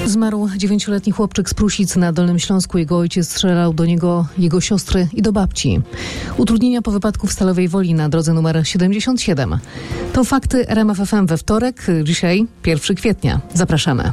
Zmarł 9-letni chłopczyk z Prusic na Dolnym Śląsku. Jego ojciec strzelał do niego, jego siostry i do babci. Utrudnienia po wypadku w Stalowej Woli na drodze numer 77. To fakty RMF FM we wtorek, dzisiaj 1 kwietnia. Zapraszamy.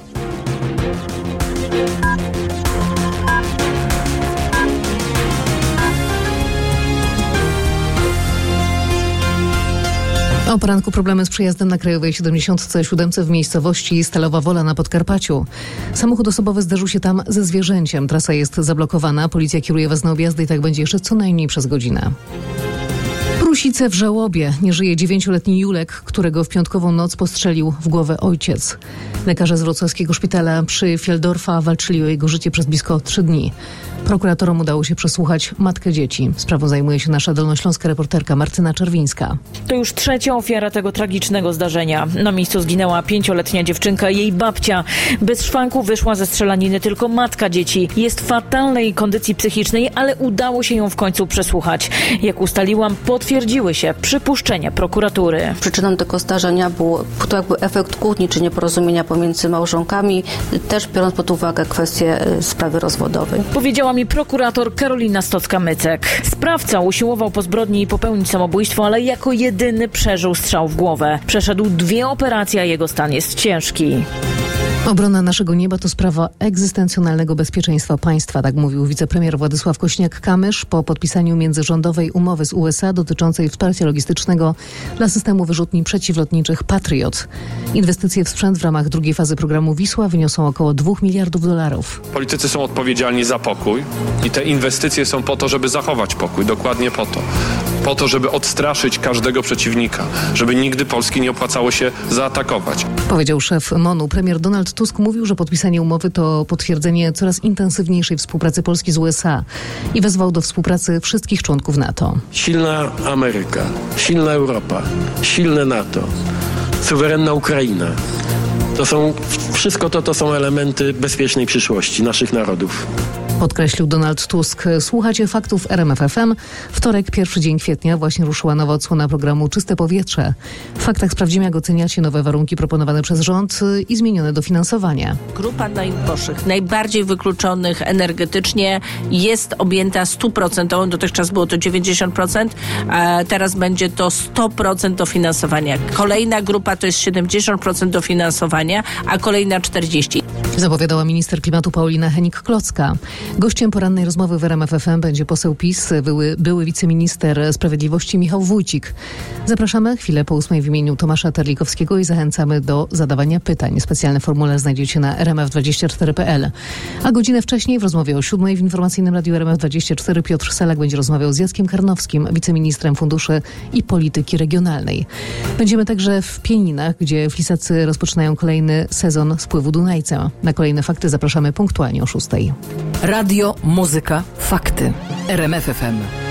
O poranku problemy z przejazdem na Krajowej 77 w miejscowości Stalowa Wola na Podkarpaciu. Samochód osobowy zderzył się tam ze zwierzęciem. Trasa jest zablokowana. Policja kieruje was na objazdy i tak będzie jeszcze co najmniej przez godzinę. Prusice w żałobie. Nie żyje 9-letni Julek, którego w piątkową noc postrzelił w głowę ojciec. Lekarze z wrocławskiego szpitala przy Fieldorfa walczyli o jego życie przez blisko 3 dni. Prokuratorom udało się przesłuchać matkę dzieci. Sprawą zajmuje się nasza dolnośląska reporterka Martyna Czerwińska. To już 3. ofiara tego tragicznego zdarzenia. Na miejscu zginęła 5-letnia dziewczynka, jej babcia. Bez szwanku wyszła ze strzelaniny tylko matka dzieci. Jest w fatalnej kondycji psychicznej, ale udało się ją w końcu przesłuchać. Jak ustaliłam, potwierdziły się przypuszczenia prokuratury. Przyczyną tego zdarzenia był to jakby efekt kłótni czy nieporozumienia pomiędzy małżonkami, też biorąc pod uwagę kwestię sprawy rozwodowej. Powiedziała mi prokurator Karolina Stocka-Mycek. Sprawca usiłował po zbrodni popełnić samobójstwo, ale jako jedyny przeżył strzał w głowę. Przeszedł 2 operacje, a jego stan jest ciężki. Obrona naszego nieba to sprawa egzystencjonalnego bezpieczeństwa państwa, tak mówił wicepremier Władysław Kośniak-Kamysz po podpisaniu międzyrządowej umowy z USA dotyczącej wsparcia logistycznego dla systemu wyrzutni przeciwlotniczych Patriot. Inwestycje w sprzęt w ramach drugiej fazy programu Wisła wyniosą około $2 miliardów. Politycy są odpowiedzialni za pokój i te inwestycje są po to, żeby zachować pokój, dokładnie po to. Po to, żeby odstraszyć każdego przeciwnika, żeby nigdy Polski nie opłacało się zaatakować. Powiedział szef MON-u. Premier Donald Tusk mówił, że podpisanie umowy to potwierdzenie coraz intensywniejszej współpracy Polski z USA i wezwał do współpracy wszystkich członków NATO. Silna Ameryka, silna Europa, silne NATO, suwerenna Ukraina. Wszystko to są elementy bezpiecznej przyszłości naszych narodów. Podkreślił Donald Tusk. Słuchacie faktów RMF FM. Wtorek, 1 dzień kwietnia. Właśnie ruszyła nowa odsłona programu Czyste Powietrze. W faktach sprawdzimy, jak oceniacie nowe warunki proponowane przez rząd i zmienione dofinansowanie. Grupa najuboższych, najbardziej wykluczonych energetycznie jest objęta 100%. Dotychczas było to 90%, a teraz będzie to 100% dofinansowania. Kolejna grupa to jest 70% dofinansowania, a kolejna 40%. Zapowiadała minister klimatu Paulina Hennig-Klocka. Gościem porannej rozmowy w RMF FM będzie poseł PiS, były wiceminister sprawiedliwości Michał Wójcik. Zapraszamy chwilę po 8 w imieniu Tomasza Terlikowskiego i zachęcamy do zadawania pytań. Specjalny formularz znajdziecie na rmf24.pl. A godzinę wcześniej w rozmowie o 7 w informacyjnym radiu RMF24 Piotr Selak będzie rozmawiał z Jackiem Karnowskim, wiceministrem funduszy i polityki regionalnej. Będziemy także w Pieninach, gdzie flisacy rozpoczynają kolejny sezon spływu Dunajcem. Na kolejne fakty zapraszamy punktualnie o 6. Radio, muzyka, fakty. RMF FM.